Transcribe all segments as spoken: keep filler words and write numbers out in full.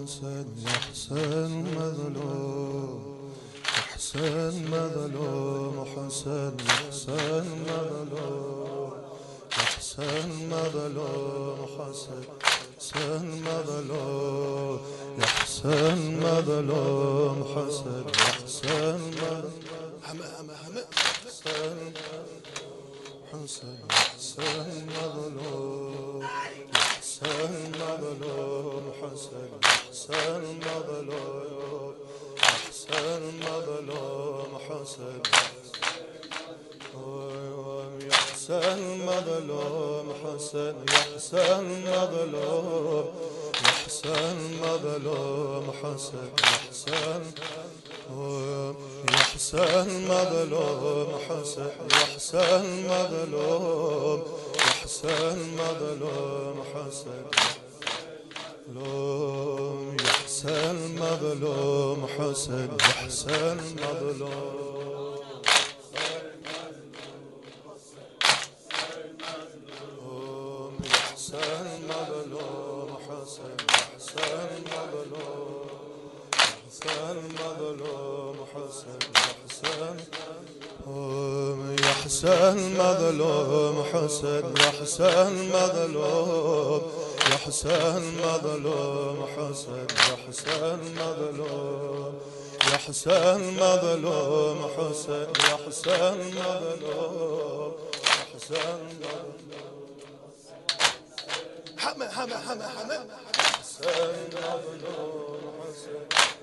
حسين يا حسين مظلوم حسين مظلوم حسين يا حسين مظلوم حسين مظلوم حسين حسين مظلوم يا حسين مظلوم حسين يا حسين مظلوم حما حما حما حسين حسين يا حسين مظلوم حسين مظلوم حسين حسين مظلوم حسين مظلوم حسين يا حسين مظلوم حسين يا حسين مظلوم يا حسين مظلوم حسين يا حسين يا حسين مظلوم حسين يا حسين مظلوم يا حسين مظلوم حسين مظلوم يا حسين مظلوم حسين يا حسين مظلوم يا حسين مظلوم حسين يا حسين مظلوم حسين مظلوم حسين يا حسين يا حسين مظلوم حسين يا حسين مظلوم يا حسين مظلوم حسين يا حسين مظلوم يا حسين مظلوم حسين يا حسين مظلوم يا حسين حما حما حما حما حسين مظلوم حسين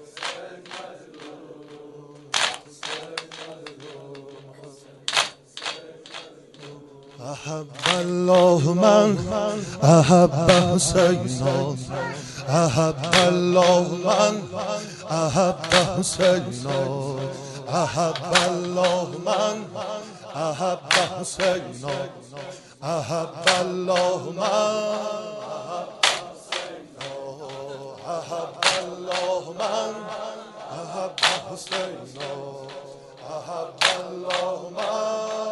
أحب الله من أحب حسينا أحب الله من أحب حسينا أحب الله من أحب حسينا أحب الله من أحب الله من أحب حسينا أحب الله من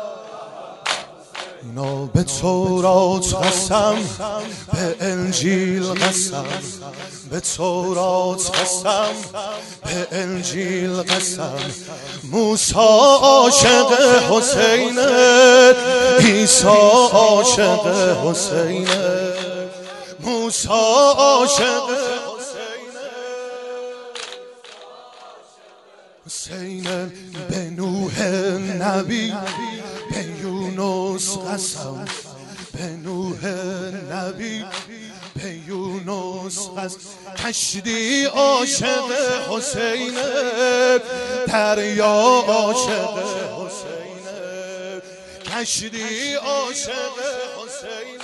اینا به تورات قسم به انجیل قسم به تورات قسم به انجیل قسم موسی عاشق حسین عیسی عاشق حسین موسی عاشق حسین به نوح نبی به یونس قسم به نوح نبی به یونس قسم کشتی عاشق حسین دریا عاشق حسین کشتی عاشق حسین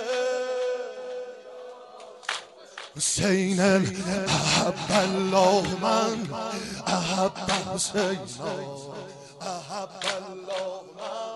حسین احب الله من احب حسین احب الله من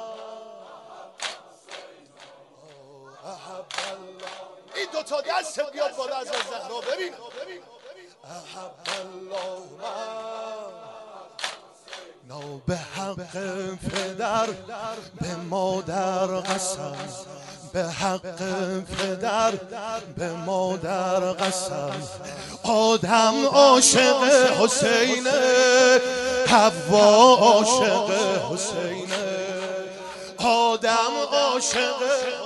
احب الله این دو تا دست بیاد بالا از زهرا ببین احب الله من نو به حق پدر به مادر قسم به حق پدر به مادر قسم آدم عاشق حسین حوا عاشق حسین آدم عاشق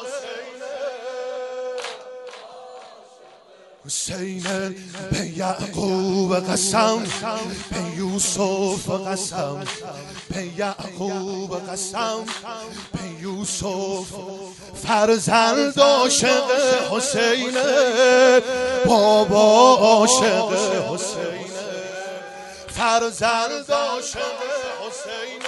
حسین به یعقوب قسم به یوسف قسم به یعقوب قسم به یوسف فرزند عاشق حسین بابا عاشق حسین فرزند عاشق حسین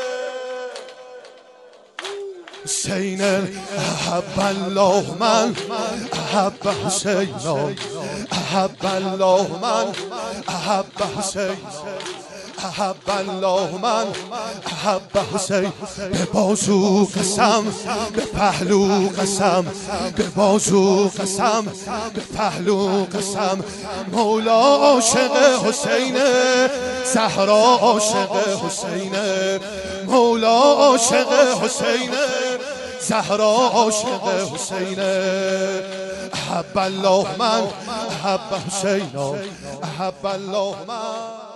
حسین احب الله من احب حسینا احب الله من احب حسینا احب الله من احب حسین به بازو قسم به پهلو قسم به بازو قسم به پهلو قسم مولا عاشق حسین زهرا عاشق حسین مولا عاشق حسین زهرا عاشق حسینه. احب الله من احب حسینا، احب الله من